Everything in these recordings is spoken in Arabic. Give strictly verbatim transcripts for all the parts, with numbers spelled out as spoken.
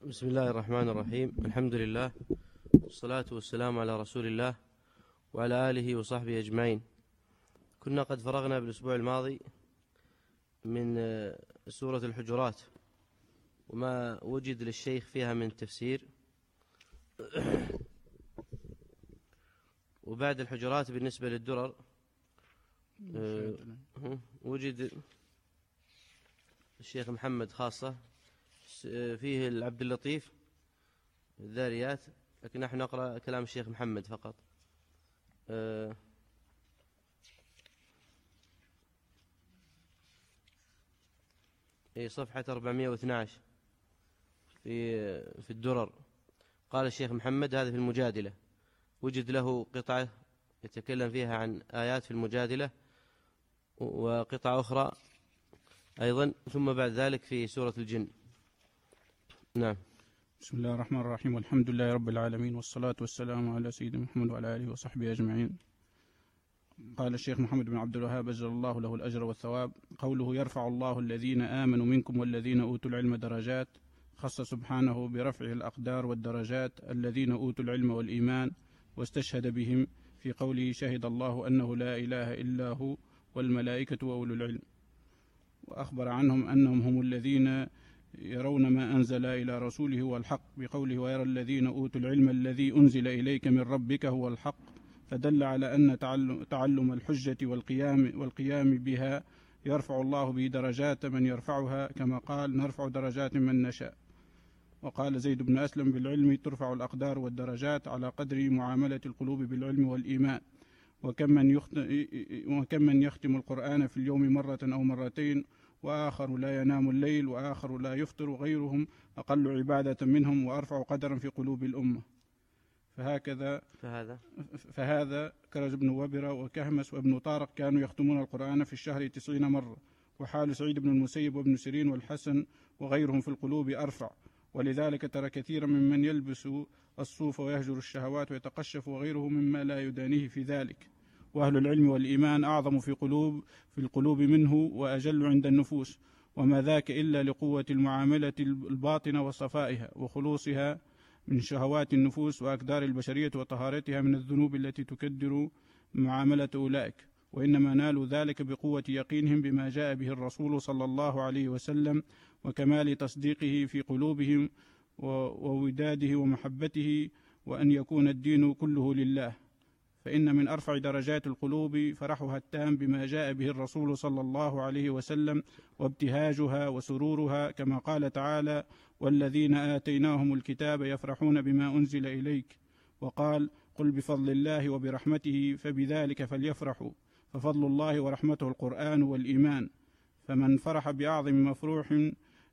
بسم الله الرحمن الرحيم. الحمد لله والصلاة والسلام على رسول الله وعلى آله وصحبه أجمعين. كنا قد فرغنا بالأسبوع الماضي من سورة الحجرات وما وجد للشيخ فيها من تفسير، وبعد الحجرات بالنسبة للدرر وجد الشيخ محمد خاصة فيه العبد اللطيف الذاريات، لكن نحن نقرأ كلام الشيخ محمد فقط. أه في صفحة أربعمائة واثني عشر في في الدرر. قال الشيخ محمد: هذا في المجادلة، وجد له قطعة يتكلم فيها عن آيات في المجادلة وقطعة أخرى أيضا، ثم بعد ذلك في سورة الجن. نعم. بسم الله الرحمن الرحيم، والحمد لله رب العالمين، والصلاة والسلام على سيدنا محمد وعلى آله وصحبه أجمعين. قال الشيخ محمد بن عبد الوهاب أجزل الله له الأجر والثواب: قوله يرفع الله الذين آمنوا منكم والذين أوتوا العلم درجات، خص سبحانه برفعه الأقدار والدرجات الذين أوتوا العلم والإيمان، واستشهد بهم في قوله: شهد الله أنه لا إله إلا هو والملائكة وأولو العلم. وأخبر عنهم أنهم هم الذين يرون ما أنزل إلى رسوله هو الحق، بقوله: ويرى الذين أوتوا العلم الذي أنزل إليك من ربك هو الحق، فدل على أن تعلم الحجة والقيام, والقيام بها يرفع الله به درجات من يرفعها، كما قال: نرفع درجات من نشاء. وقال زيد بن أسلم: بالعلم ترفع الأقدار والدرجات على قدر معاملة القلوب بالعلم والإيمان. وكم من, وكم من يختم القرآن في اليوم مرة أو مرتين، وآخر لا ينام الليل، وآخر لا يفطر، وغيرهم أقل عبادة منهم وأرفع قدرا في قلوب الأمة. فهكذا فهذا فهذا كرز بن وبرة وكهمس وابن طارق كانوا يختمون القرآن في الشهر تسعين مرة، وحال سعيد بن المسيب وابن سيرين والحسن وغيرهم في القلوب أرفع. ولذلك ترى كثيرا ممن يلبس الصوف ويهجر الشهوات ويتقشف وغيره مما لا يدانيه في ذلك. وأهل العلم والإيمان أعظم في قلوب في القلوب منه وأجل عند النفوس، وما ذاك إلا لقوة المعاملة الباطنة وصفائها وخلوصها من شهوات النفوس وأكدار البشرية وطهارتها من الذنوب التي تكدر معاملة أولئك. وإنما نالوا ذلك بقوة يقينهم بما جاء به الرسول صلى الله عليه وسلم، وكمال تصديقه في قلوبهم ووداده ومحبته، وأن يكون الدين كله لله. فإن من أرفع درجات القلوب فرحها التام بما جاء به الرسول صلى الله عليه وسلم، وابتهاجها وسرورها، كما قال تعالى: والذين آتيناهم الكتاب يفرحون بما أنزل إليك. وقال: قل بفضل الله وبرحمته فبذلك فليفرحوا، ففضل الله ورحمته القرآن والإيمان. فمن فرح بأعظم مفروح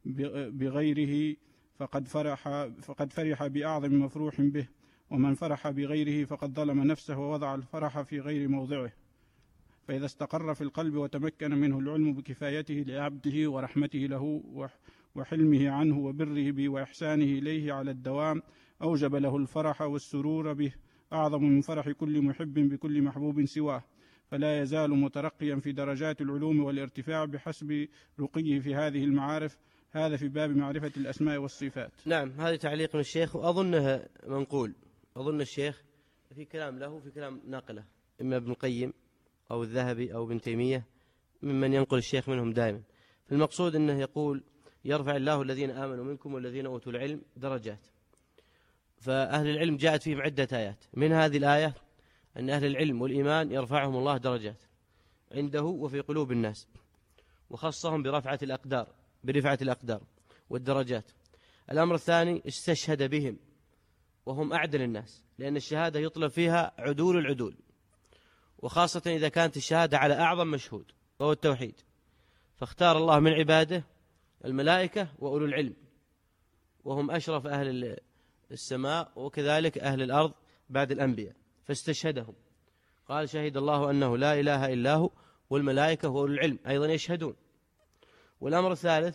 بغيره فقد فرح, فقد فرح بأعظم مفروح به، ومن فرح بغيره فقد ظلم نفسه ووضع الفرح في غير موضعه. فإذا استقر في القلب وتمكن منه العلم بكفايته لعبده ورحمته له وحلمه عنه وبره به وإحسانه إليه على الدوام، أوجب له الفرح والسرور به، أعظم من فرح كل محب بكل محبوب سواه. فلا يزال مترقيا في درجات العلوم والارتفاع بحسب رقيه في هذه المعارف. هذا في باب معرفة الأسماء والصفات. نعم، هذا تعليق من الشيخ، وأظنها منقول. أظن الشيخ في كلام له في كلام ناقله، إما ابن القيم أو الذهبي أو ابن تيمية، ممن ينقل الشيخ منهم دائما. فالمقصود أنه يقول: يرفع الله الذين آمنوا منكم والذين أوتوا العلم درجات. فأهل العلم جاءت فيهم عدة آيات، من هذه الآية أن أهل العلم والإيمان يرفعهم الله درجات عنده وفي قلوب الناس، وخصهم برفعة الأقدار برفعة الأقدار والدرجات. الأمر الثاني: استشهد بهم، وهم أعدل الناس، لأن الشهادة يطلب فيها عدول العدول، وخاصة إذا كانت الشهادة على أعظم مشهود وهو التوحيد. فاختار الله من عباده الملائكة وأولو العلم، وهم أشرف أهل السماء وكذلك أهل الأرض بعد الأنبياء، فاستشهدهم. قال: شهد الله أنه لا إله إلا هو والملائكة وأولو العلم أيضا يشهدون. والأمر الثالث: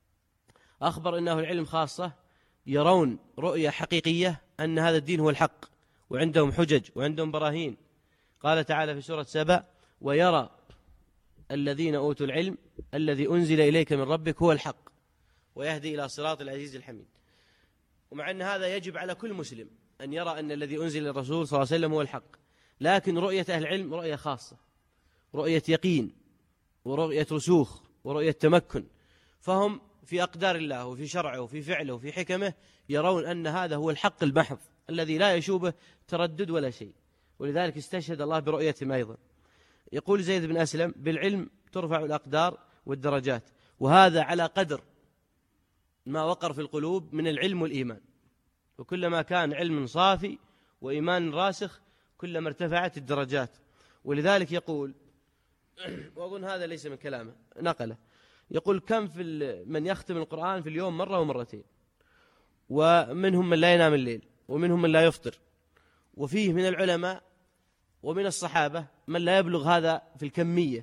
أخبر أنه العلم خاصة يرون رؤية حقيقية أن هذا الدين هو الحق، وعندهم حجج وعندهم براهين. قال تعالى في سورة سبأ: ويرى الذين أوتوا العلم الذي أنزل إليك من ربك هو الحق ويهدي إلى صراط العزيز الحميد. ومع أن هذا يجب على كل مسلم أن يرى أن الذي أنزل للرسول صلى الله عليه وسلم هو الحق، لكن رؤية أهل العلم رؤية خاصة، رؤية يقين ورؤية رسوخ ورؤية تمكن، فهم في أقدار الله وفي شرعه وفي فعله وفي حكمه يرون أن هذا هو الحق المحض الذي لا يشوبه تردد ولا شيء، ولذلك استشهد الله برؤيتهم أيضا. يقول زيد بن أسلم: بالعلم ترفع الأقدار والدرجات، وهذا على قدر ما وقر في القلوب من العلم والإيمان، وكلما كان علم صافي وإيمان راسخ كلما ارتفعت الدرجات. ولذلك يقول، وأظن هذا ليس من كلامه، نقله، يقول: كم في من يختم القرآن في اليوم مرة ومرتين، ومنهم من لا ينام الليل ومنهم من لا يفطر، وفيه من العلماء ومن الصحابة من لا يبلغ هذا في الكمية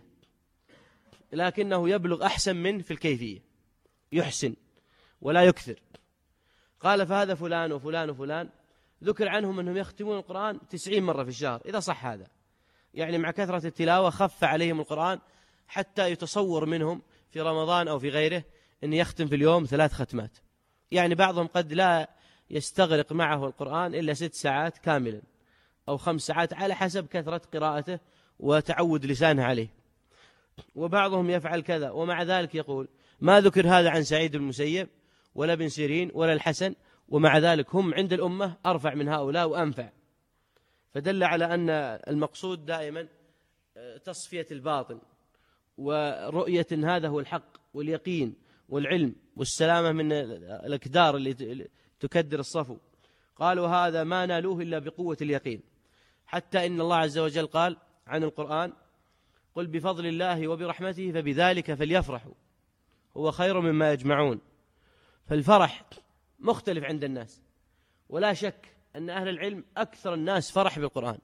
لكنه يبلغ أحسن منه في الكيفية، يحسن ولا يكثر. قال: فهذا فلان وفلان وفلان ذكر عنهم أنهم يختمون القرآن تسعين مرة في الشهر، إذا صح هذا، يعني مع كثرة التلاوة خف عليهم القرآن حتى يتصور منهم في رمضان أو في غيره أن يختم في اليوم ثلاث ختمات، يعني بعضهم قد لا يستغرق معه القرآن إلا ست ساعات كاملا أو خمس ساعات على حسب كثرة قراءته وتعود لسانه عليه، وبعضهم يفعل كذا. ومع ذلك يقول: ما ذكر هذا عن سعيد بن المسيب ولا ابن سيرين ولا الحسن، ومع ذلك هم عند الأمة أرفع من هؤلاء وأنفع. فدل على أن المقصود دائما تصفية الباطن ورؤية إن هذا هو الحق واليقين والعلم والسلامة من الأكدار اللي تكدر الصفو. قالوا: هذا ما نالوه إلا بقوة اليقين، حتى إن الله عز وجل قال عن القرآن: قل بفضل الله وبرحمته فبذلك فليفرحوا هو خير مما يجمعون. فالفرح مختلف عند الناس، ولا شك أن أهل العلم أكثر الناس فرح بالقرآن،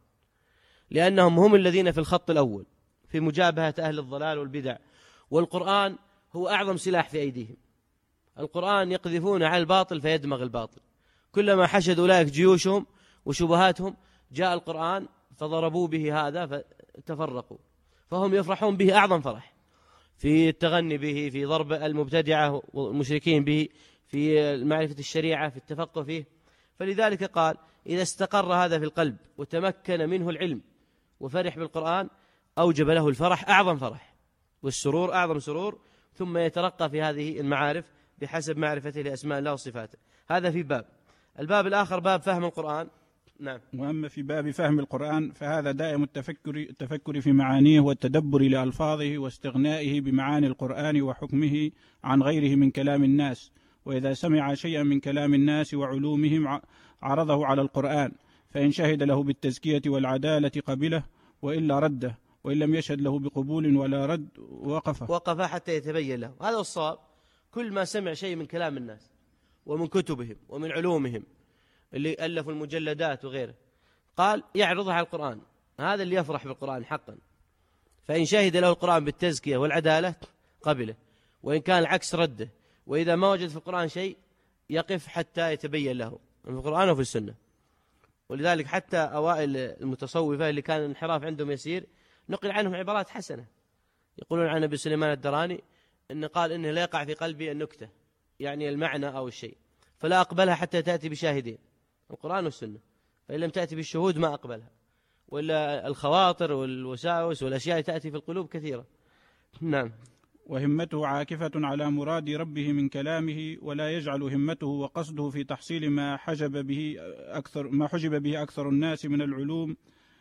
لأنهم هم الذين في الخط الأول في مجابهة أهل الضلال والبدع، والقرآن هو أعظم سلاح في أيديهم. القرآن يقذفون على الباطل فيدمغ الباطل، كلما حشد أولئك جيوشهم وشبهاتهم جاء القرآن فضربوا به هذا فتفرقوا، فهم يفرحون به أعظم فرح، في التغني به، في ضرب المبتدعة والمشركين به، في معرفة الشريعة، في التفقه فيه. فلذلك قال: إذا استقر هذا في القلب وتمكن منه العلم وفرح بالقرآن أوجب له الفرح أعظم فرح والسرور أعظم سرور، ثم يترقى في هذه المعارف بحسب معرفته لأسماء الله وصفاته. هذا في باب. الباب الآخر باب فهم القرآن. نعم. وأما في باب فهم القرآن فهذا دائم التفكر التفكر في معانيه والتدبر لألفاظه واستغنائه بمعاني القرآن وحكمه عن غيره من كلام الناس، وإذا سمع شيئا من كلام الناس وعلومهم عرضه على القرآن، فإن شهد له بالتزكية والعدالة قبله، وإلا رده، وإن لم يشهد له بقبول ولا رد وقف وقف حتى يتبين له. هذا الصواب. كل ما سمع شيء من كلام الناس ومن كتبهم ومن علومهم اللي ألفوا المجلدات وغيره، قال يعرضها على القرآن، هذا اللي يفرح بالقرآن حقا. فإن شهد له القرآن بالتزكية والعدالة قبله، وإن كان العكس رده، وإذا ما وجد في القرآن شيء يقف حتى يتبين له في القرآن وفي السنة. ولذلك حتى أوائل المتصوفة اللي كان الانحراف عندهم يسير نقل عنهم عبارات حسنة، يقولون عن أبي سليمان الدراني إن قال إنه لا يقع في قلبي النكتة، يعني المعنى أو الشيء، فلا أقبلها حتى تأتي بشاهدين، القرآن والسنة، فإن لم تأتي بالشهود ما أقبلها. وإلا الخواطر والوساوس والأشياء تأتي في القلوب كثيرة. نعم. وهمته عاكفة على مراد ربه من كلامه، ولا يجعل همته وقصده في تحصيل ما حجب به أكثر ما حجب به أكثر الناس من العلوم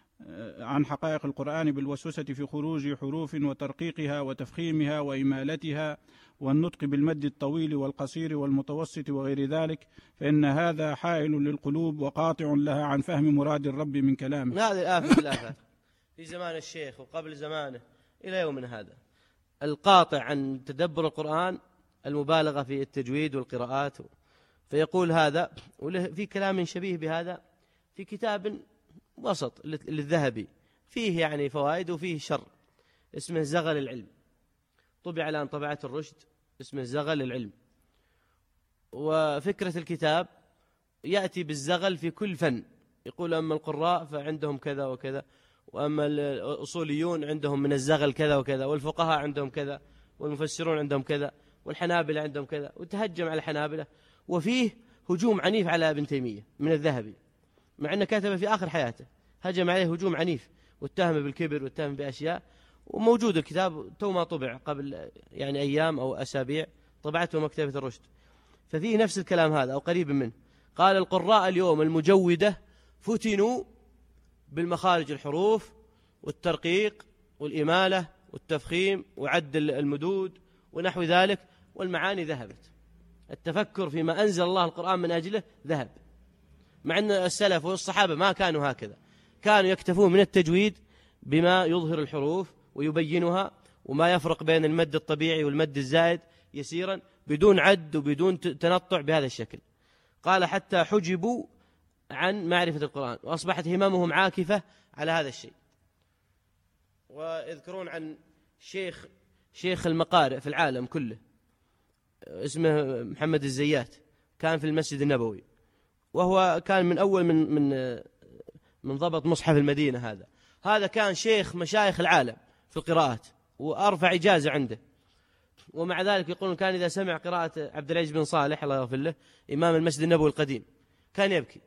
عن حقائق القرآن بالوسوسة في خروج حروف وترقيقها وتفخيمها وإمالتها والنطق بالمد الطويل والقصير والمتوسط وغير ذلك، فإن هذا حائل للقلوب وقاطع لها عن فهم مراد الرب من كلامه. هذه الآفة الآفات في زمان الشيخ وقبل زمانه إلى يومنا هذا، القاطع عن تدبر القرآن المبالغة في التجويد والقراءات. فيقول هذا، وله في كلام شبيه بهذا في كتاب وسط للذهبي فيه يعني فوائد وفيه شر، اسمه زغل العلم، طبع الآن طبعة الرشد، اسمه زغل العلم. وفكرة الكتاب يأتي بالزغل في كل فن، يقول أما القراء فعندهم كذا وكذا، وأما الأصوليون عندهم من الزغل كذا وكذا، والفقهاء عندهم كذا، والمفسرون عندهم كذا، والحنابلة عندهم كذا، وتهجم على الحنابلة. وفيه هجوم عنيف على ابن تيمية من الذهبي، مع أنه كتب في آخر حياته، هجم عليه هجوم عنيف واتهم بالكبر واتهم بأشياء، وموجود الكتاب تو ما طبع قبل يعني أيام أو أسابيع، طبعته مكتبة الرشد، ففيه نفس الكلام هذا أو قريب منه. قال القراء اليوم المجودة فتنوا بالمخارج الحروف والترقيق والإمالة والتفخيم وعد المدود ونحو ذلك، والمعاني ذهبت. التفكر فيما أنزل الله القرآن من أجله ذهب، مع أن السلف والصحابة ما كانوا هكذا، كانوا يكتفون من التجويد بما يظهر الحروف ويبينها، وما يفرق بين المد الطبيعي والمد الزائد يسيرا بدون عد وبدون تنطع بهذا الشكل. قال حتى حجبوا عن معرفة القرآن وأصبحت هممهم عاكفة على هذا الشيء. ويذكرون عن شيخ شيخ المقارئ في العالم كله اسمه محمد الزيات، كان في المسجد النبوي، وهو كان من أول من من من ضبط مصحف المدينة. هذا هذا كان شيخ مشايخ العالم في القراءات وأرفع إجازة عنده، ومع ذلك يقولون كان إذا سمع قراءة عبد العزيز بن صالح الله يغفر له إمام المسجد النبوي القديم كان يبكي،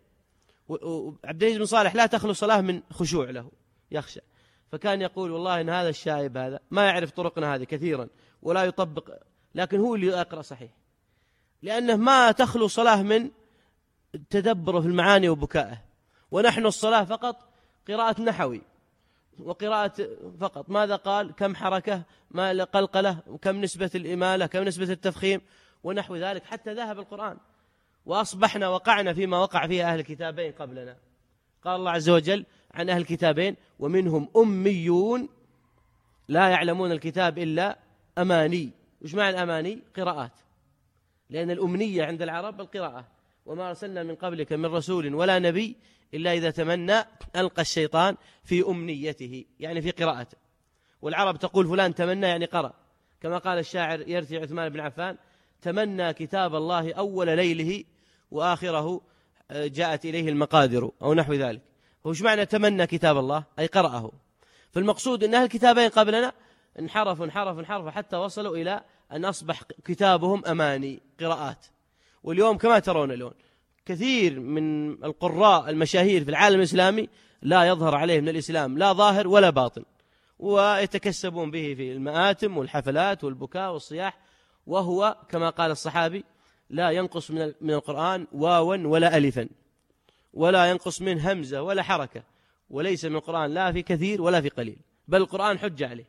وعبد العزيز بن صالح لا تخلو صلاة من خشوع له، يخشى، فكان يقول والله إن هذا الشايب هذا ما يعرف طرقنا هذه كثيرا ولا يطبق، لكن هو اللي يقرأ صحيح، لأنه ما تخلو صلاة من تدبره في المعاني وبكائه، ونحن الصلاة فقط قراءة نحوي وقراءة فقط، ماذا قال، كم حركة، ما قلقلة، كم نسبة الإمالة، كم نسبة التفخيم ونحو ذلك، حتى ذهب القرآن وأصبحنا وقعنا فيما وقع فيه أهل الكتابين قبلنا. قال الله عز وجل عن أهل الكتابين ومنهم أميون لا يعلمون الكتاب إلا أماني. وش معنى أماني؟ قراءات، لأن الأمنية عند العرب القراءة، وما أرسلنا من قبلك من رسول ولا نبي إلا إذا تمنى ألقى الشيطان في أمنيته، يعني في قراءته. والعرب تقول فلان تمنى يعني قرأ، كما قال الشاعر يرثي عثمان بن عفان تمنى كتاب الله أول ليله وآخره جاءت إليه المقادر أو نحو ذلك. وش معنى تمنى كتاب الله؟ أي قرأه. فالمقصود أن أهل الكتابين قبلنا انحرفوا انحرفوا انحرفوا حتى وصلوا إلى أن أصبح كتابهم أماني قراءات. واليوم كما ترون اليوم كثير من القراء المشاهير في العالم الإسلامي لا يظهر عليه من الإسلام لا ظاهر ولا باطن، ويتكسبون به في المآتم والحفلات والبكاء والصياح، وهو كما قال الصحابي لا ينقص من القرآن واوا ولا ألفا، ولا ينقص منه همزة ولا حركة، وليس من القرآن لا في كثير ولا في قليل، بل القرآن حجة عليه.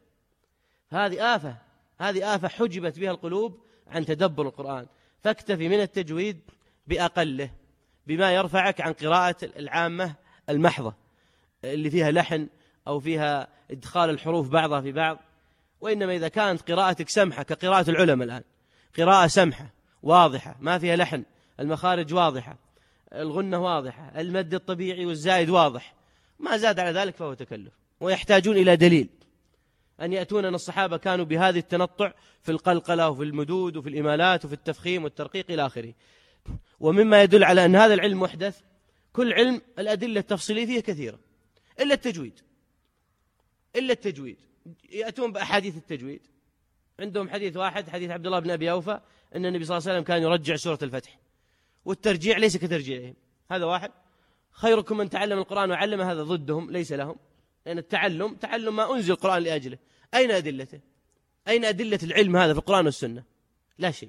هذه آفة، هذه آفة حجبت بها القلوب عن تدبر القرآن. فاكتفي من التجويد بأقله، بما يرفعك عن قراءة العامة المحضة اللي فيها لحن أو فيها إدخال الحروف بعضها في بعض. وإنما إذا كانت قراءتك سمحة كقراءة العلماء الآن، قراءة سمحة واضحة ما فيها لحن، المخارج واضحة، الغنة واضحة، المد الطبيعي والزائد واضح، ما زاد على ذلك فهو تكلف، ويحتاجون إلى دليل أن يأتون أن الصحابة كانوا بهذه التنطع في القلقلة وفي المدود وفي الإمالات وفي التفخيم والترقيق إلى آخره. ومما يدل على أن هذا العلم محدث، كل علم الأدلة التفصيلية فيه كثيرة إلا التجويد، إلا التجويد يأتون بأحاديث التجويد. عندهم حديث واحد، حديث عبد الله بن أبي أوفى أن النبي صلى الله عليه وسلم كان يرجع سورة الفتح، والترجيع ليس كترجيعهم. هذا واحد. خيركم من تعلم القرآن وعلم، هذا ضدهم، ليس لهم، لأن التعلم تعلم ما أنزل القرآن لأجله. أين أدلته؟ أين أدلة العلم هذا في القرآن والسنة؟ لا شيء.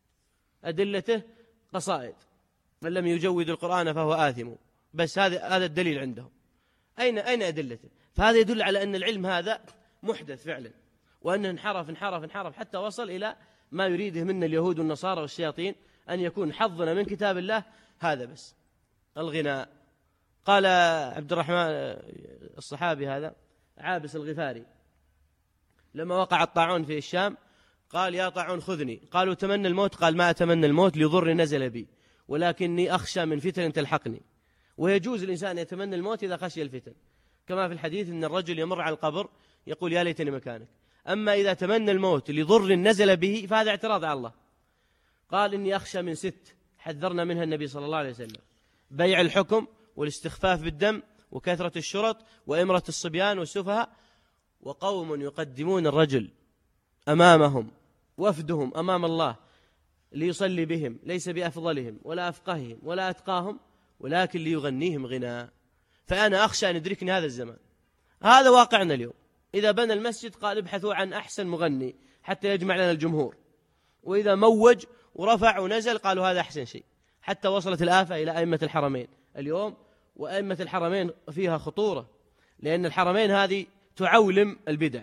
أدلته قصائد، من لم يجود القرآن فهو آثم، بس هذا هذا الدليل عندهم. أين أين أدلته؟ فهذا يدل على أن العلم هذا محدث فعلا، وأنه انحرف انحرف انحرف حتى وصل إلى ما يريده منا اليهود والنصارى والشياطين، أن يكون حظنا من كتاب الله هذا بس الغناء. قال عبد الرحمن الصحابي هذا عابس الغفاري لما وقع الطاعون في الشام قال يا طاعون خذني، قالوا تمنى الموت، قال ما أتمنى الموت لضر نزل بي، ولكني أخشى من فتن تلحقني. ويجوز الإنسان يتمنى الموت إذا خشي الفتن، كما في الحديث أن الرجل يمر على القبر يقول يا ليتني مكانك. أما إذا تمنى الموت لضر نزل به فهذا اعتراض على الله. قال إني أخشى من ست حذرنا منها النبي صلى الله عليه وسلم: بيع الحكم، والاستخفاف بالدم، وكثرة الشرط، وإمرة الصبيان والسفهاء، وقوم يقدمون الرجل أمامهم وفدهم أمام الله ليصلي بهم، ليس بأفضلهم ولا أفقههم ولا أتقاهم، ولكن ليغنيهم غناء. فأنا أخشى أن يدركني هذا الزمان. هذا واقعنا اليوم. إذا بنى المسجد قال ابحثوا عن أحسن مغني حتى يجمع لنا الجمهور، وإذا موج ورفع ونزل قالوا هذا أحسن شيء، حتى وصلت الآفة إلى أئمة الحرمين اليوم. وأئمة الحرمين فيها خطورة، لأن الحرمين هذه تعولم البدع.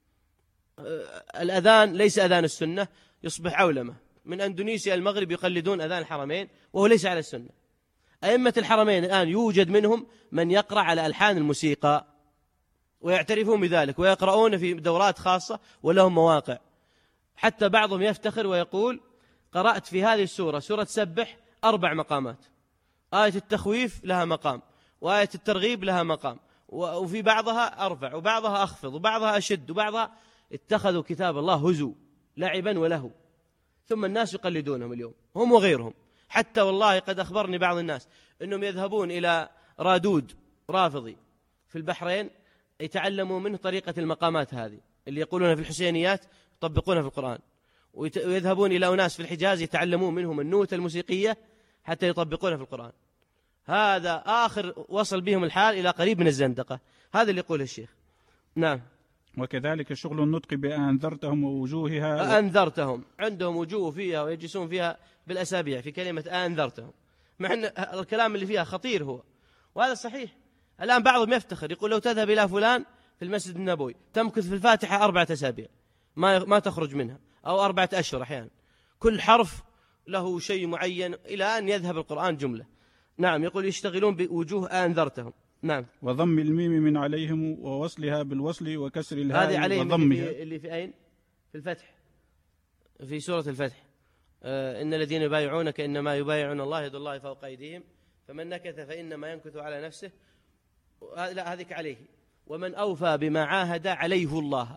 الأذان ليس أذان السنة، يصبح عولمة. من أندونيسيا المغرب يقلدون أذان الحرمين وهو ليس على السنة. أئمة الحرمين الآن يوجد منهم من يقرأ على ألحان الموسيقى ويعترفون بذلك، ويقرؤون في دورات خاصة ولهم مواقع. حتى بعضهم يفتخر ويقول قرأت في هذه السورة، سورة سبح، أربع مقامات: آية التخويف لها مقام، وآية الترغيب لها مقام، وفي بعضها أرفع وبعضها أخفض وبعضها أشد وبعضها. اتخذوا كتاب الله هزوا لعبا وله، ثم الناس يقلدونهم اليوم هم وغيرهم. حتى والله قد أخبرني بعض الناس أنهم يذهبون إلى رادود رافضي في البحرين يتعلموا منه طريقة المقامات هذه اللي يقولونها في الحسينيات يطبقونها في القرآن، ويذهبون إلى أناس في الحجاز يتعلمون منهم النوتة الموسيقية حتى يطبقونها في القرآن. هذا آخر وصل بهم الحال إلى قريب من الزندقة. هذا اللي يقوله الشيخ. نعم. وكذلك شغل النطق بأنذرتهم ووجوهها. أنذرتهم عندهم وجوه فيها ويجلسون فيها بالأسابيع في كلمة أنذرتهم، مع أن الكلام اللي فيها خطير هو، وهذا صحيح. الآن بعضهم يفتخر يقول لو تذهب إلى فلان في المسجد النبوي تمكث في الفاتحة أربعة أسابيع ما ما تخرج منها، أو أربعة أشهر أحيانا، كل حرف له شيء معين إلى أن يذهب القرآن جملة. نعم. يقول يشتغلون بوجوه أنذرتهم. نعم. وضم الميم من عليهم ووصلها بالوصل وكسر الهاء. هذه عليهم وضمها. اللي في, اللي في أين؟ في الفتح، في سورة الفتح. آه إن الذين يبايعونك إنما يبايعون الله يد الله فوق أيديهم فمن نكث فإنما ينكث على نفسه. لا هذيك عليه. ومن أوفى بما عاهد عليه الله،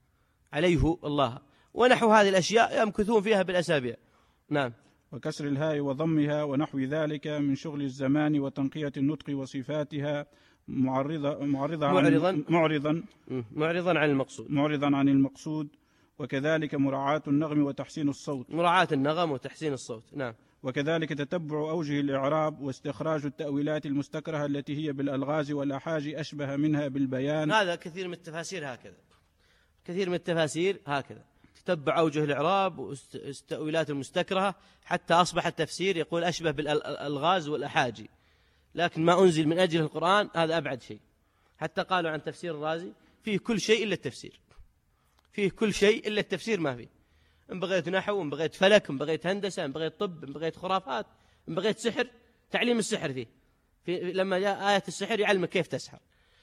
عليه الله، ونحو هذه الأشياء يمكثون فيها بالأسابيع. نعم. وكسر الهاء وضمها ونحو ذلك من شغل الزمان وتنقية النطق وصفاتها معرضة معرضة معرضا عن معرضا معرضا عن المقصود معرضا عن المقصود وكذلك مراعاة النغم وتحسين الصوت مراعاة النغم وتحسين الصوت. نعم. وكذلك تتبع أوجه الإعراب واستخراج التأويلات المستكرهة التي هي بالألغاز والأحاجي أشبه منها بالبيان. هذا كثير من التفاسير هكذا، كثير من التفاسير هكذا تتبع أوجه الإعراب والتأويلات المستكرهة حتى أصبح التفسير يقول أشبه بالألغاز والأحاجي، لكن ما أنزل من أجل القرآن هذا أبعد شيء. حتى قالوا عن تفسير الرازي فيه كل شيء إلا التفسير، فيه كل شيء إلا التفسير ما فيه. إن بغيت نحو، إن بغيت فلك، إن بغيت هندسة، إن بغيت طب، إن بغيت خرافات، إن بغيت سحر، تعليم السحر فيه. في لما جاء آية السحر يعلمك كيف تسحر،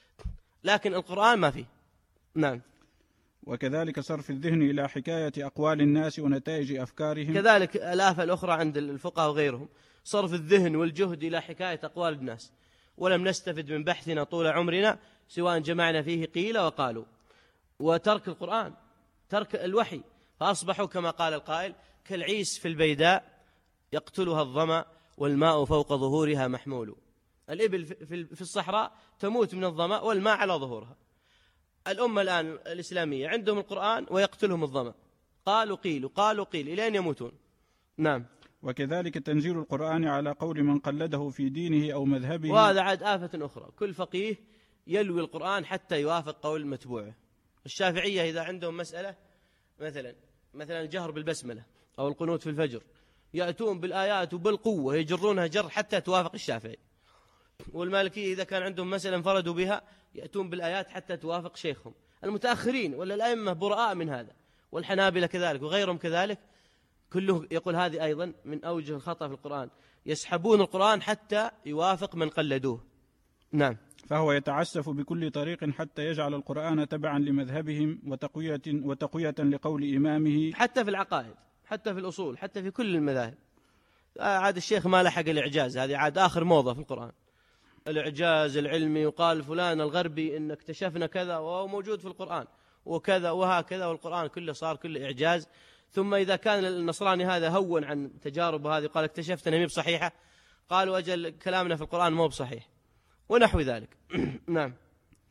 لكن القرآن ما فيه. نعم. وكذلك صرف الذهن إلى حكاية أقوال الناس ونتائج أفكارهم. كذلك الآفة الأخرى عند الفقهاء وغيرهم صرف الذهن والجهد إلى حكاية أقوال الناس، ولم نستفد من بحثنا طول عمرنا سواء جمعنا فيه قيل وقالوا. وترك القرآن، ترك الوحي، فأصبحوا كما قال القائل كالعيس في البيداء يقتلها الظمأ والماء فوق ظهورها محمول. الإبل في الصحراء تموت من الظمأ والماء على ظهورها. الأمة الآن الإسلامية عندهم القرآن ويقتلهم الظمأ، قالوا قيل قالوا قيل إلى أن يموتون. نعم. وكذلك تنزيل القرآن على قول من قلده في دينه أو مذهبه، وهذا عاد آفة أخرى. كل فقيه يلوي القرآن حتى يوافق قول متبوعه. الشافعية إذا عندهم مسألة مثلا مثلا الجهر بالبسملة أو القنوت في الفجر يأتون بالآيات وبالقوة يجرونها جر حتى توافق الشافعي. والمالكية إذا كان عندهم مسألة انفردوا بها يأتون بالآيات حتى توافق شيخهم. المتأخرين ولا الأئمة براء من هذا، والحنابلة كذلك وغيرهم كذلك، كله يقول هذه أيضا من أوجه الخطأ في القرآن، يسحبون القرآن حتى يوافق من قلدوه. نعم. فهو يتعسف بكل طريق حتى يجعل القرآن تبعا لمذهبهم وتقوية, وتقوية لقول إمامه، حتى في العقائد، حتى في الأصول، حتى في كل المذاهب. عاد الشيخ ما لحق الإعجاز، هذه عاد آخر موضة في القرآن، الإعجاز العلمي. يقال فلان الغربي إن اكتشفنا كذا وهو موجود في القرآن وكذا وهكذا، والقرآن كله صار كله إعجاز. ثم إذا كان النصراني هذا هون عن تجاربه هذه قال اكتشفت أنها مو بصحيحة، قالوا أجل كلامنا في القرآن مو بصحيح ونحو ذلك. نعم.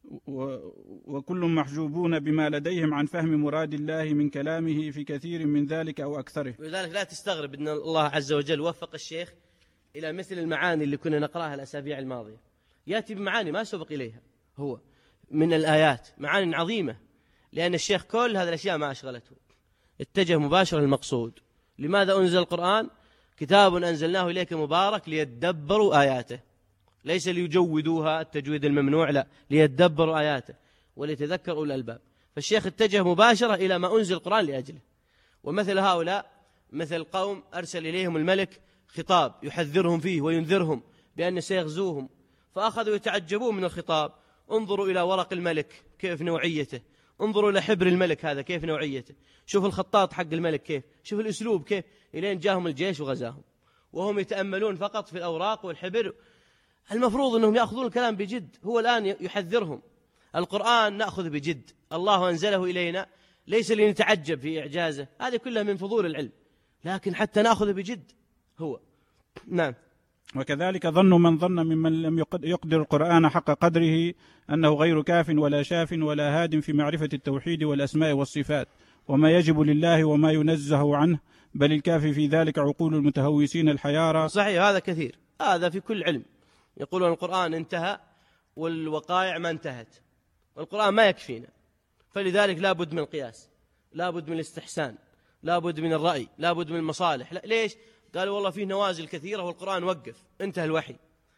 وكل محجوبون بما لديهم عن فهم مراد الله من كلامه في كثير من ذلك أو أكثره. ولذلك لا تستغرب أن الله عز وجل وفق الشيخ إلى مثل المعاني اللي كنا نقرأها الأسابيع الماضية، يأتي بمعاني ما سبق إليها هو من الآيات، معاني عظيمة، لأن الشيخ كل هذه الأشياء ما أشغلته، اتجه مباشرة للمقصود. لماذا أنزل القرآن؟ كتاب أنزلناه إليك مبارك ليدبروا آياته، ليس ليجودوها التجويد الممنوع، لا، ليدبروا آياته وليتذكروا أولي الألباب. فالشيخ اتجه مباشرة إلى ما أنزل القرآن لأجله. ومثل هؤلاء مثل قوم أرسل إليهم الملك خطاب يحذرهم فيه وينذرهم بأن سيغزوهم، فأخذوا يتعجبون من الخطاب. انظروا إلى ورق الملك كيف نوعيته، انظروا إلى حبر الملك هذا كيف نوعيته، شوف الخطاط حق الملك كيف، شوف الأسلوب كيف، إلين جاهم الجيش وغزاهم وهم يتأملون فقط في الأوراق والحبر. المفروض أنهم يأخذون الكلام بجد. هو الآن يحذرهم. القرآن نأخذ بجد، الله أنزله إلينا ليس لنتعجب في إعجازه، هذه كلها من فضول العلم، لكن حتى نأخذ بجد هو. نعم. وكذلك ظن من ظن ممن لم يقدر القرآن حق قدره أنه غير كاف ولا شاف ولا هاد في معرفة التوحيد والأسماء والصفات وما يجب لله وما ينزه عنه، بل الكافي في ذلك عقول المتهوسين الحيارى. صحيح، هذا كثير، هذا في كل علم. يقولون القرآن انتهى والوقائع ما انتهت، والقرآن ما يكفينا، فلذلك لا بد من القياس، لا بد من الاستحسان، لا بد من الرأي، لا بد من المصالح. لا، ليش؟ قالوا والله فيه نوازل كثيرة والقرآن وقف، انتهى الوحي.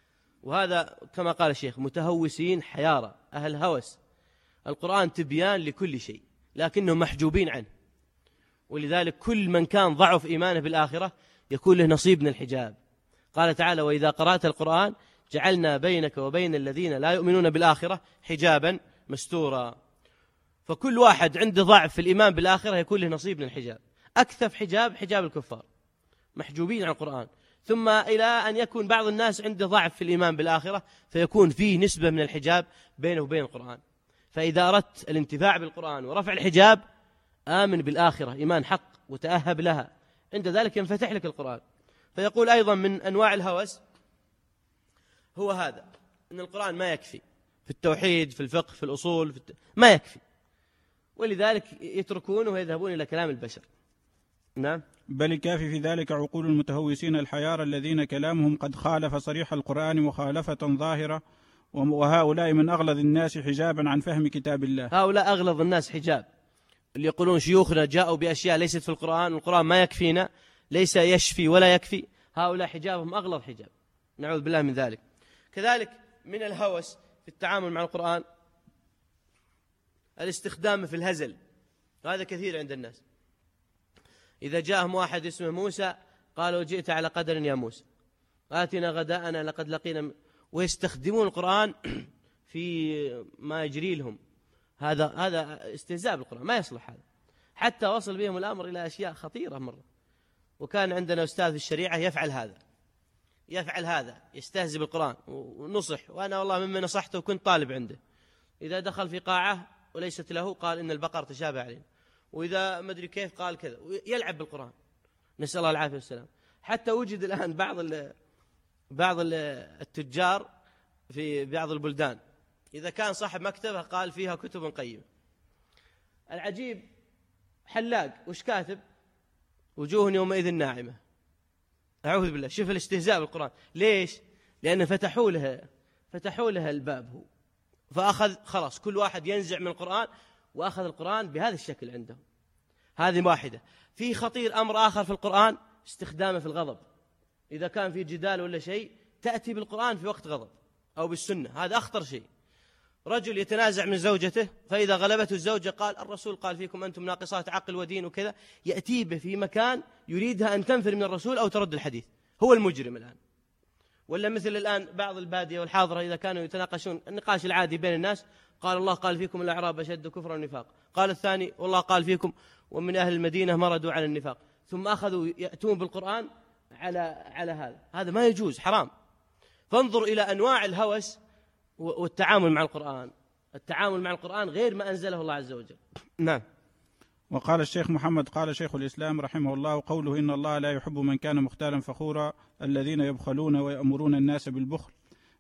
وهذا كما قال الشيخ متهوسين حيارى، أهل هوس. القرآن تبيان لكل شيء لكنهم محجوبين عنه، ولذلك كل من كان ضعف إيمانه بالآخرة يكون له نصيب من الحجاب. قال تعالى: وإذا قرأت القرآن جعلنا بينك وبين الذين لا يؤمنون بالآخرة حجابا مستورا. فكل واحد عنده ضعف في الإيمان بالآخرة يكون له نصيب من الحجاب. أكثف حجاب حجاب الكفار، محجوبين عن القرآن، ثم إلى أن يكون بعض الناس عنده ضعف في الإيمان بالآخرة فيكون فيه نسبة من الحجاب بينه وبين القرآن. فإذا أردت الانتفاع بالقرآن ورفع الحجاب آمن بالآخرة إيمان حق وتأهب لها، عند ذلك ينفتح لك القرآن. فيقول أيضا من أنواع الهوس هو هذا، أن القرآن ما يكفي في التوحيد، في الفقه، في الأصول، في الت... ما يكفي، ولذلك يتركونه ويذهبون إلى كلام البشر. نعم. بل الكافي في ذلك عقول المتهوسين الحيار الذين كلامهم قد خالف صريح القرآن مخالفة ظاهرة، وهؤلاء من أغلظ الناس حجابا عن فهم كتاب الله. هؤلاء أغلظ الناس حجاب، اللي يقولون شيوخنا جاءوا بأشياء ليست في القرآن، والقرآن ما يكفينا، ليس يشفي ولا يكفي، هؤلاء حجابهم أغلظ حجاب، نعوذ بالله من ذلك. كذلك من الهوس في التعامل مع القرآن الاستخدام في الهزل، هذا كثير عند الناس. إذا جاءهم واحد اسمه موسى قالوا: جئت على قدر يا موسى، آتنا غداءنا لقد لقينا، ويستخدمون القرآن في ما يجري لهم. هذا هذا استهزاء بالقرآن، ما يصلح هذا. حتى وصل بهم الأمر إلى أشياء خطيرة مرة. وكان عندنا أستاذ في الشريعة يفعل هذا يفعل هذا يستهزئ بالقرآن ونصح، وأنا والله مما نصحته وكنت طالب عنده. إذا دخل في قاعة وليست له قال إن البقر تشابه علينا، وإذا ما أدري كيف قال كذا، يلعب بالقرآن، نسأل الله العافية والسلام. حتى وجد الآن بعض ال بعض ال التجار في بعض البلدان إذا كان صاحب مكتبة قال فيها كتب قيمة. العجيب حلاق وش كاتب؟ وجوه يومئذ ناعمة. أعوذ بالله. شوف الاستهزاء بالقرآن. ليش؟ لأن فتحوا لها فتحوا لها الباب هو، فأخذ خلاص كل واحد ينزع من القرآن، وأخذ القرآن بهذا الشكل عندهم. هذه واحدة. في خطير أمر آخر في القرآن استخدامه في الغضب. إذا كان في جدال ولا شيء تأتي بالقرآن في وقت غضب أو بالسنة، هذا أخطر شيء. رجل يتنازع من زوجته فإذا غلبته الزوجة قال: الرسول قال فيكم أنتم ناقصات عقل ودين وكذا، يأتي به في مكان يريدها أن تنفر من الرسول أو ترد الحديث، هو المجرم الآن. ولا مثل الآن بعض البادية والحاضرة إذا كانوا يتناقشون النقاش العادي بين الناس، قال الله قال فيكم الأعراب أشد كفرا ونفاق، قال الثاني والله قال فيكم ومن أهل المدينة مردوا على النفاق، ثم أخذوا يأتون بالقرآن على على هذا هذا ما يجوز، حرام. فانظر إلى أنواع الهوس والتعامل مع القرآن. التعامل مع القرآن غير ما أنزله الله عز وجل. نعم. وقال الشيخ محمد قال شيخ الإسلام رحمه الله: قوله إن الله لا يحب من كان مختالا فخورا الذين يبخلون ويأمرون الناس بالبخل،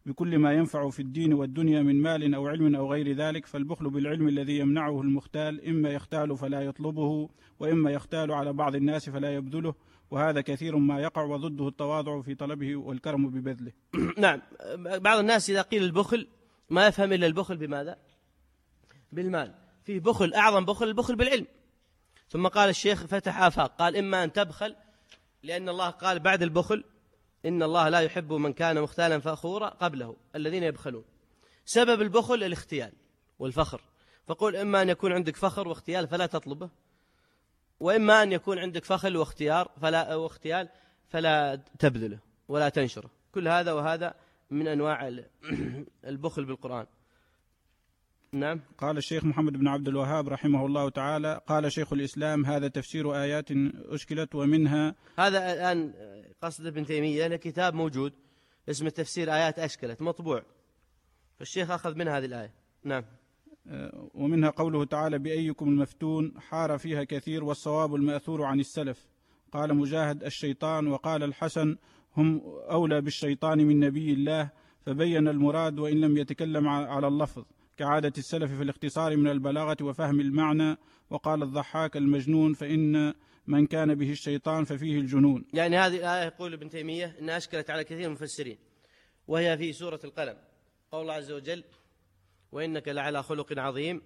بكل ما ينفع في الدين والدنيا من مال أو علم أو غير ذلك، فالبخل بالعلم الذي يمنعه المختال إما يختال فلا يطلبه، وإما يختال على بعض الناس فلا يبذله، وهذا كثير ما يقع، وضده التواضع في طلبه والكرم ببذله. نعم، بعض الناس إذا قيل البخل ما يفهم إلا البخل بماذا؟ بالمال. فيه بخل أعظم بخل البخل بالعلم. ثم قال الشيخ فتح آفاق، قال إما أن تبخل لأن الله قال بعد البخل إن الله لا يحب من كان مختالا فخورا قبله الذين يبخلون. سبب البخل الاختيال والفخر، فقل إما أن يكون عندك فخر واختيال فلا تطلبه، وإما أن يكون عندك فخر واختيار فلا واختيال فلا تبذله ولا تنشره. كل هذا وهذا من أنواع البخل بالقرآن. نعم. قال الشيخ محمد بن عبد الوهاب رحمه الله تعالى: قال شيخ الإسلام: هذا تفسير آيات أشكلت ومنها. هذا الآن قصد ابن تيمية لكتاب موجود اسمه تفسير آيات أشكلت مطبوع، فالشيخ أخذ من هذه الآية. نعم. ومنها قوله تعالى: بأيكم المفتون، حار فيها كثير، والصواب المأثور عن السلف. قال مجاهد: الشيطان. وقال الحسن: هم أولى بالشيطان من نبي الله، فبين المراد وإن لم يتكلم على اللفظ، كعادة السلف في الاختصار من البلاغة وفهم المعنى. وقال الضحاك: المجنون، فإن من كان به الشيطان ففيه الجنون. يعني هذه الآية يقول ابن تيمية إنها أشكلت على كثير من المفسرين، وهي في سورة القلم، قول الله عز وجل: وإنك لعلى خلق عظيم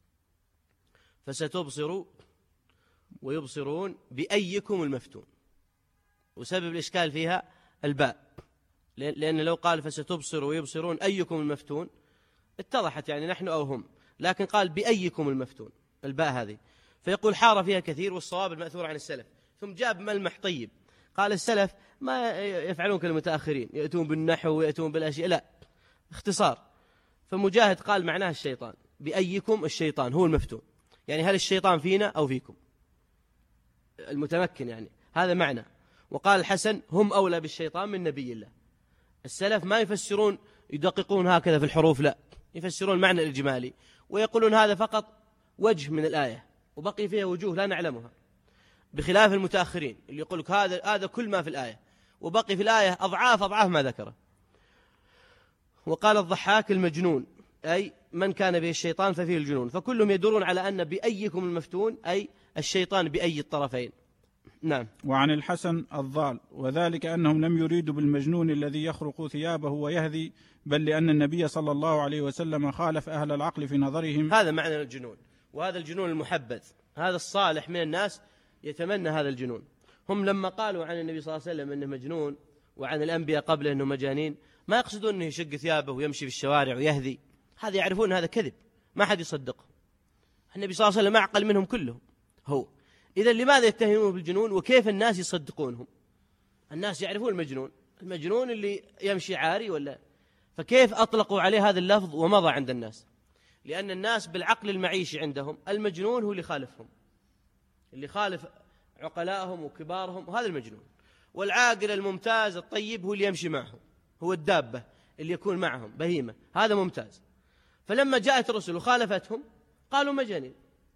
فستبصر ويبصرون بأيكم المفتون. وسبب الإشكال فيها الباء، لأن لو قال فستبصر ويبصرون أيكم المفتون اتضحت يعني نحن أو هم، لكن قال بأيكم المفتون الباء هذه، فيقول حار فيها كثير، والصواب المأثور عن السلف. ثم جاب ملمح طيب، قال السلف ما يفعلون كالمتأخرين يأتون بالنحو ويأتون بالأشياء، لا، اختصار. فمجاهد قال معناه الشيطان، بأيكم الشيطان هو المفتون، يعني هل الشيطان فينا أو فيكم المتمكن، يعني هذا معنى. وقال الحسن: هم أولى بالشيطان من نبي الله. السلف ما يفسرون يدققون هكذا في الحروف، لا، يفسرون المعنى الإجمالي ويقولون هذا فقط وجه من الآية وبقي فيها وجوه لا نعلمها، بخلاف المتأخرين اللي يقول لك هذا هذا كل ما في الآية وبقي في الآية أضعاف أضعاف ما ذكره. وقال الضحاك: المجنون، أي من كان به الشيطان ففيه الجنون. فكلهم يدورون على أن بأيكم المفتون أي الشيطان بأي الطرفين. نعم. وعن الحسن: الضال، وذلك أنهم لم يريدوا بالمجنون الذي يخرق ثيابه ويهذي، بل لأن النبي صلى الله عليه وسلم خالف أهل العقل في نظرهم. هذا معنى الجنون، وهذا الجنون المحبذ، هذا الصالح من الناس يتمنى هذا الجنون. هم لما قالوا عن النبي صلى الله عليه وسلم أنه مجنون وعن الأنبياء قبله أنه مجانين، ما يقصدون أنه يشق ثيابه ويمشي في الشوارع ويهذي، هذا يعرفون هذا كذب، ما حد يصدقه. النبي صلى الله عليه وسلم أعقل منهم كلهم هو. إذا لماذا يتهمون بالجنون؟ وكيف الناس يصدقونهم؟ الناس يعرفون المجنون، المجنون اللي يمشي عاري ولا، فكيف أطلقوا عليه هذا اللفظ ومضى عند الناس؟ لأن الناس بالعقل المعيشي عندهم المجنون هو اللي خالفهم، اللي خالف عقلاءهم وكبارهم، وهذا المجنون. والعاقل الممتاز الطيب هو اللي يمشي معهم، هو الدابة اللي يكون معهم بهيمة، هذا ممتاز. فلما جاءت الرسل وخالفتهم قالوا مجانين.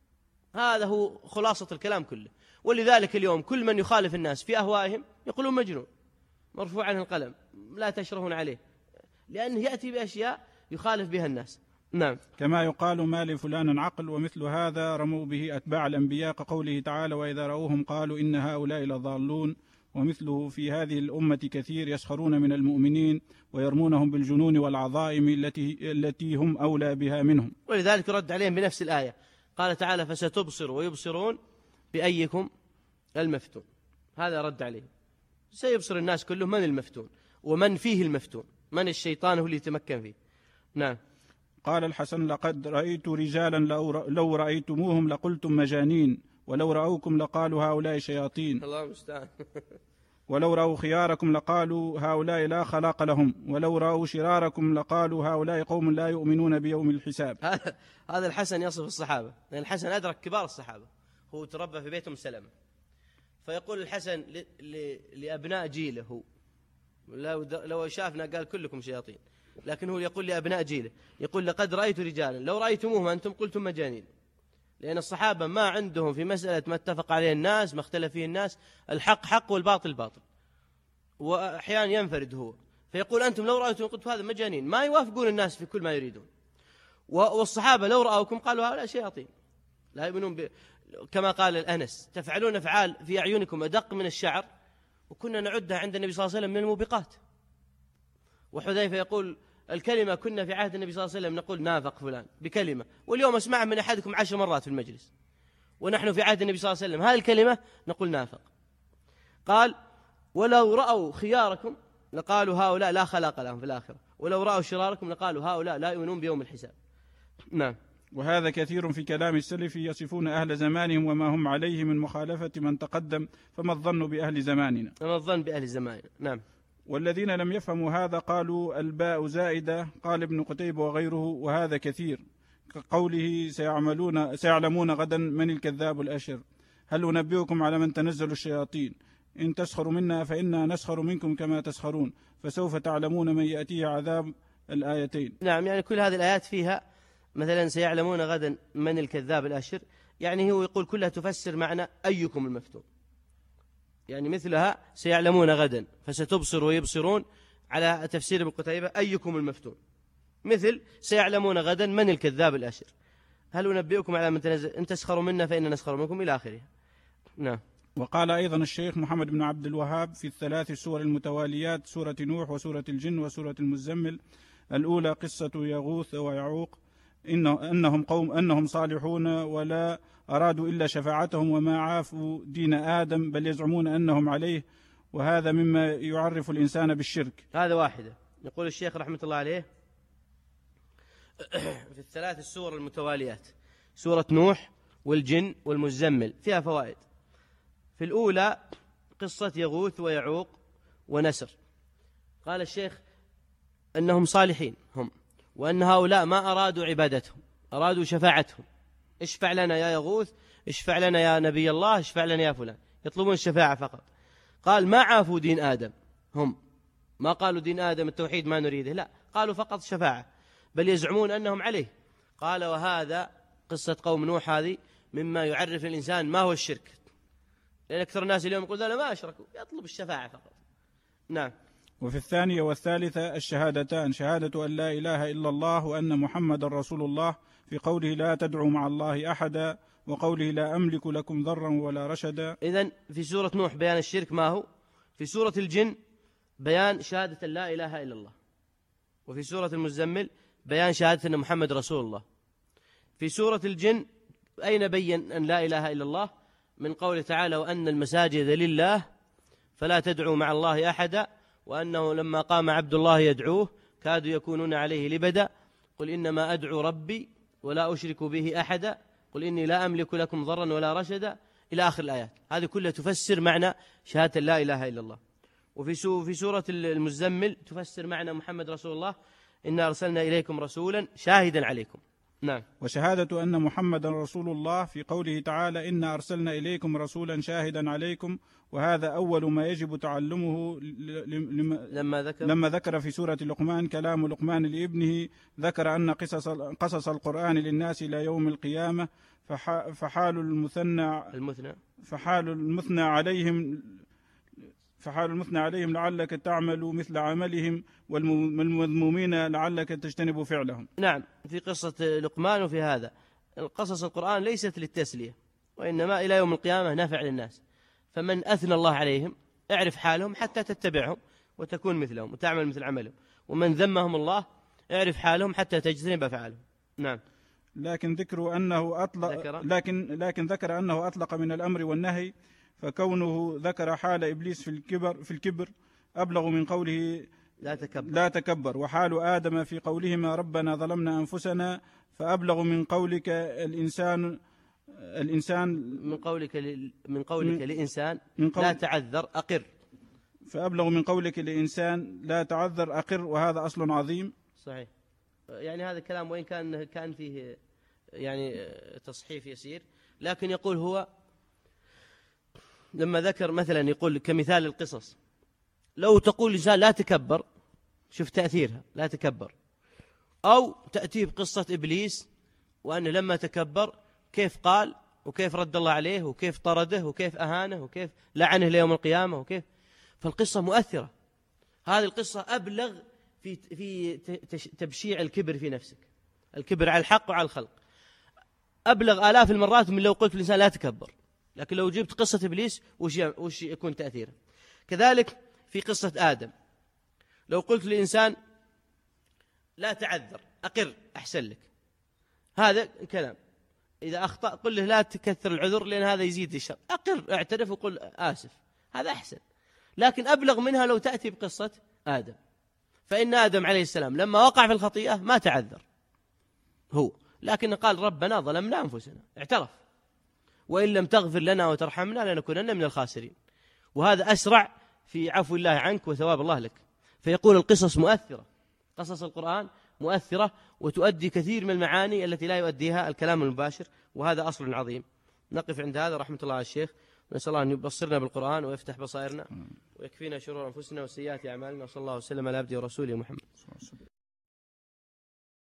هذا هو خلاصة الكلام كله. ولذلك اليوم كل من يخالف الناس في أهوائهم يقولون مجنون، مرفوع عنه القلم، لا تشرهون عليه، لأنه يأتي بأشياء يخالف بها الناس. نعم. كما يقال ما لفلان عقل، ومثل هذا رموا به أتباع الأنبياء، كقوله تعالى: وإذا رأوهم قالوا إن هؤلاء لضالون. ومثله في هذه الأمة كثير، يسخرون من المؤمنين ويرمونهم بالجنون والعظائم التي التي هم أولى بها منهم. ولذلك رد عليهم بنفس الآية، قال تعالى: فستبصر ويبصرون بأيكم المفتون. هذا رد عليه، سيبصر الناس كلهم من المفتون ومن فيه المفتون، من الشيطان هو اللي يتمكن فيه. نعم. قال الحسن: لقد رأيت رجالا لو رأيتموهم لقلتم مجانين، ولو رأوكم لقالوا هؤلاء شياطين. الله المستعان. ولو رأوا خياركم لقالوا هؤلاء لا خلاق لهم، ولو رأوا شراركم لقالوا هؤلاء قوم لا يؤمنون بيوم الحساب. هذا الحسن يصف الصحابة، لأن الحسن أدرك كبار الصحابة، هو تربى في بيتهم سلمة. فيقول الحسن لأبناء جيله، هو لو, لو شافنا قال كلكم شياطين، لكن هو يقول لأبناء جيله، يقول: لقد رأيت رجالا لو رأيتموهم أنتم قلتم مجانين. لأن الصحابة ما عندهم في مسألة ما اتفق عليه الناس، ما اختلف فيه الناس، الحق حق والباطل باطل، وأحيانا ينفرد هو فيقول أنتم لو رأيتم قلت هذا مجانين، ما يوافقون الناس في كل ما يريدون. والصحابة لو رأوكم قالوا هؤلاء شياطين لا يؤمنون ب... كما قال الأنس تفعلون أفعال في أعينكم أدق من الشعر وكنا نعدها عند النبي صلى الله عليه وسلم من الموبقات. وحذيفة يقول الكلمة كنا في عهد النبي صلى الله عليه وسلم نقول نافق فلان بكلمة، واليوم أسمعها من أحدكم عشر مرات في المجلس، ونحن في عهد النبي صلى الله عليه وسلم هذه الكلمة نقول نافق. قال ولو رأوا خياركم لقالوا هؤلاء لا خلاق لهم في الآخرة، ولو رأوا شراركم لقالوا هؤلاء لا يؤمنون بيوم الحساب. نعم. وهذا كثير في كلام السلف يصفون أهل زمانهم وما هم عليه من مخالفة من تقدم، فما الظن بأهل زماننا؟ فما الظن بأهل زماننا. نعم. والذين لم يفهموا هذا قالوا الباء زائدة، قال ابن قتيبة وغيره، وهذا كثير كقوله سيعملون سيعلمون غدا من الكذاب الأشر. هل أنبئكم على من تنزل الشياطين؟ إن تسخروا منا فإنا نسخر منكم كما تسخرون فسوف تعلمون من يأتيه عذاب. الآيتين. نعم، يعني كل هذه الآيات فيها مثلا سيعلمون غدا من الكذاب الأشر، يعني هو يقول كلها تفسر معنى أيكم المفتون، يعني مثلها سيعلمون غدا فستبصر ويبصرون على تفسير ابن قتيبة أيكم المفتون، مثل سيعلمون غدا من الكذاب الأشر. هل أنبئكم على من تنزل إن تسخروا منا فإن نسخر منكم إلى آخره. نعم. وقال أيضا الشيخ محمد بن عبد الوهاب في الثلاث السور المتواليات سورة نوح وسورة الجن وسورة المزمل: الأولى قصة يغوث ويعوق، إنه أنهم قوم أنهم صالحون ولا أرادوا إلا شفاعتهم وما عافوا دين آدم بل يزعمون أنهم عليه، وهذا مما يعرف الإنسان بالشرك. هذا واحدة. يقول الشيخ رحمة الله عليه في الثلاث السور المتواليات سورة نوح والجن والمزمل فيها فوائد. في الأولى قصة يغوث ويعوق ونسر، قال الشيخ أنهم صالحين هم، وأن هؤلاء ما أرادوا عبادتهم، أرادوا شفاعتهم. اشفع لنا يا يغوث، اشفع لنا يا نبي الله، اشفع لنا يا فلان، يطلبون الشفاعة فقط. قال ما عافوا دين آدم، هم ما قالوا دين آدم التوحيد ما نريده، لا، قالوا فقط شفاعة، بل يزعمون أنهم عليه. قال وهذا قصة قوم نوح هذه مما يعرف الإنسان ما هو الشرك، لأن أكثر الناس اليوم يقول لا ما أشركوا، يطلب الشفاعة فقط. نعم. وفي الثانية والثالثة الشهادتان: شهادة أن لا إله إلا الله وأن محمد رسول الله، في قوله لا تدعوا مع الله أحدا، وقوله لا أملك لكم ضرا ولا رشدا. إذن في سورة نوح بيان الشرك ما هو، في سورة الجن بيان شهادة لا إله إلا الله، وفي سورة المزمل بيان شهادة أن محمد رسول الله. في سورة الجن أين بين أن لا إله إلا الله؟ من قوله تعالى وأن المساجد لله فلا تدعوا مع الله أحدا، وأنه لما قام عبد الله يدعوه كادوا يكونون عليه لبدا، قل إنما أدعو ربي ولا أشرك به أحدا، قل إني لا أملك لكم ضرا ولا رشدا، إلى آخر الآيات. هذه كلها تفسر معنى شهادة لا إله إلا الله. وفي في سورة المزمل تفسر معنى محمد رسول الله، إنا أرسلنا إليكم رسولا شاهدا عليكم. نعم. وشهادة أن محمد رسول الله في قوله تعالى إنا أرسلنا إليكم رسولا شاهدا عليكم، وهذا أول ما يجب تعلمه لما ذكر, لما ذكر في سورة لقمان كلام لقمان لابنه، ذكر أن قصص, قصص القرآن للناس إلى يوم القيامة، فحال المثنى, المثنى فحال المثنى عليهم فحال المثنى عليهم لعلك تعمل مثل عملهم، والمذمومين لعلك تجتنب فعلهم. نعم. في قصة لقمان وفي هذا القصص القرآن ليست للتسلية، وإنما إلى يوم القيامة نافع للناس، فمن أثنى الله عليهم اعرف حالهم حتى تتبعهم وتكون مثلهم وتعمل مثل عملهم، ومن ذمهم الله اعرف حالهم حتى تجتنب أفعالهم. نعم. لكن ذكر أنه أطلق ذكر. لكن لكن ذكر أنه أطلق من الأمر والنهي، فكونه ذكر حال إبليس في الكبر في الكبر أبلغ من قوله لا تكبر, لا تكبر، وحال آدم في قولهما ربنا ظلمنا أنفسنا فأبلغ من قولك الإنسان الإنسان من قولك ل... من قولك لإنسان من قول... لا تعذر أقر، فأبلغ من قولك لإنسان لا تعذر أقر، وهذا أصل عظيم. صحيح. يعني هذا الكلام وإن كان كان فيه يعني تصحيف يسير، لكن يقول هو لما ذكر مثلا يقول كمثال القصص، لو تقول لإنسان لا تكبر، شوف تأثيرها لا تكبر، أو تأتيه بقصة إبليس وأنه لما تكبر كيف قال وكيف رد الله عليه وكيف طرده وكيف أهانه وكيف لعنه ليوم القيامة وكيف، فالقصة مؤثرة. هذه القصة أبلغ في في تبشيع الكبر في نفسك، الكبر على الحق وعلى الخلق، أبلغ آلاف المرات من لو قلت الإنسان لا تكبر. لكن لو جبت قصة إبليس وش يكون تأثيره؟ كذلك في قصة آدم، لو قلت للإنسان لا تعذر أقر أحسن لك، هذا كلام. إذا أخطأ قل له لا تكثر العذر لأن هذا يزيد الشر، أقر اعترف وقل آسف، هذا أحسن. لكن أبلغ منها لو تأتي بقصة آدم، فإن آدم عليه السلام لما وقع في الخطيئة ما تعذر هو، لكن قال ربنا ظلمنا أنفسنا، اعترف، وإن لم تغفر لنا وترحمنا لنكونن من الخاسرين. وهذا أسرع في عفو الله عنك وثواب الله لك. فيقول القصص مؤثرة، قصص القرآن مؤثرة وتؤدي كثير من المعاني التي لا يؤديها الكلام المباشر، وهذا أصل عظيم. نقف عند هذا، رحمة الله على الشيخ، ونسأل الله أن يبصرنا بالقرآن ويفتح بصائرنا ويكفينا شرور أنفسنا وسيئات أعمالنا، وصلى الله وسلم على عبده ورسوله محمد.